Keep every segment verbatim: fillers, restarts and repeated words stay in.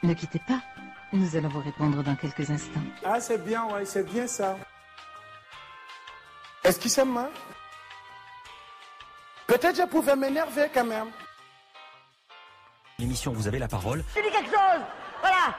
Ne quittez pas, nous allons vous répondre dans quelques instants. Ah, c'est bien, ouais, c'est bien ça. Excusez-moi. Peut-être je pouvais m'énerver quand même. L'émission Vous avez la parole. Tu dis quelque chose. Voilà.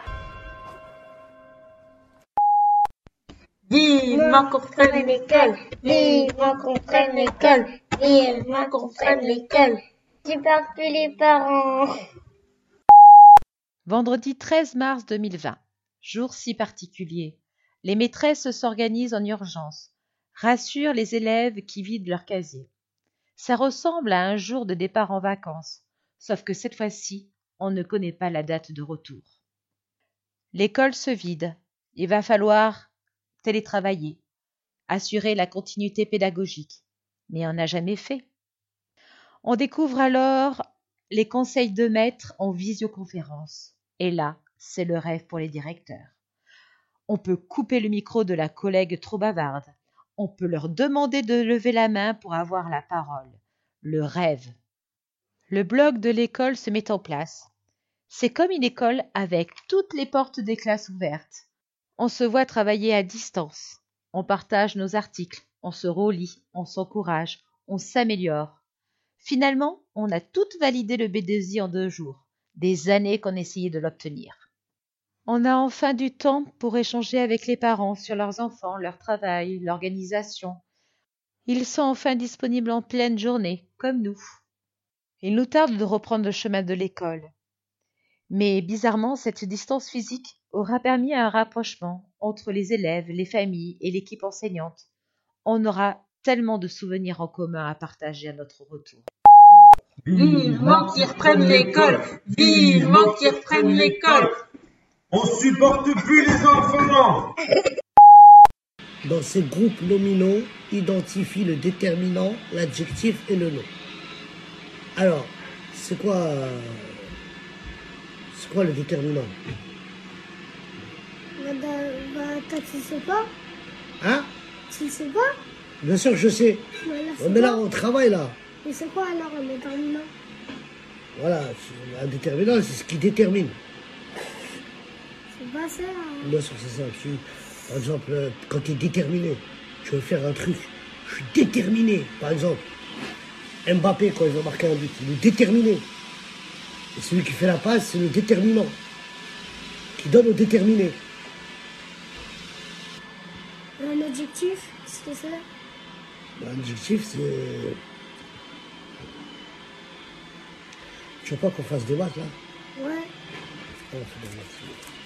Vivement qu'on prenne l'école, vivement qu'on prenne l'école, vivement qu'on prenne l'école. Tu parles plus les parents. Vendredi treize mars deux mille vingt. Jour si particulier. Les maîtresses s'organisent en urgence, rassurent les élèves qui vident leur casier. Ça ressemble à un jour de départ en vacances, sauf que cette fois-ci, on ne connaît pas la date de retour. L'école se vide. Il va falloir télétravailler, assurer la continuité pédagogique. Mais on n'a jamais fait. On découvre alors les conseils de maîtres en visioconférence. Et là, c'est le rêve pour les directeurs. On peut couper le micro de la collègue trop bavarde. On peut leur demander de lever la main pour avoir la parole. Le rêve. Le blog de l'école se met en place. C'est comme une école avec toutes les portes des classes ouvertes. On se voit travailler à distance. On partage nos articles. On se relie. On s'encourage. On s'améliore. Finalement, on a toutes validé le B deux I en deux jours. Des années qu'on essayait de l'obtenir. On a enfin du temps pour échanger avec les parents sur leurs enfants, leur travail, l'organisation. Ils sont enfin disponibles en pleine journée, comme nous. Il nous tarde de reprendre le chemin de l'école. Mais bizarrement, cette distance physique aura permis un rapprochement entre les élèves, les familles et l'équipe enseignante. On aura tellement de souvenirs en commun à partager à notre retour. Vivement qu'ils reprennent l'école, vivement qu'ils reprennent l'école. On supporte plus les enfants. Dans ces groupes nominaux, identifie le déterminant, l'adjectif et le nom. Alors, c'est quoi, euh, c'est quoi le déterminant? Bah, bah, toi, tu sais pas? Hein? Tu sais pas? Bien sûr que je sais. Voilà, Ouais, mais là, on travaille là. Mais c'est quoi alors un déterminant? Voilà, un déterminant, c'est ce qui détermine. C'est pas ça. Hein. Bien sûr, c'est ça. Tu, par exemple, quand tu es déterminé, tu veux faire un truc. Je suis déterminé. Par exemple, Mbappé, quand il va marquer un but, il est déterminé. Et celui qui fait la passe, c'est le déterminant. Qui donne au déterminé. Un objectif, c'est ce que c'est? L'objectif, c'est... Tu veux pas qu'on fasse des maths, là? Ouais. On fait des maths.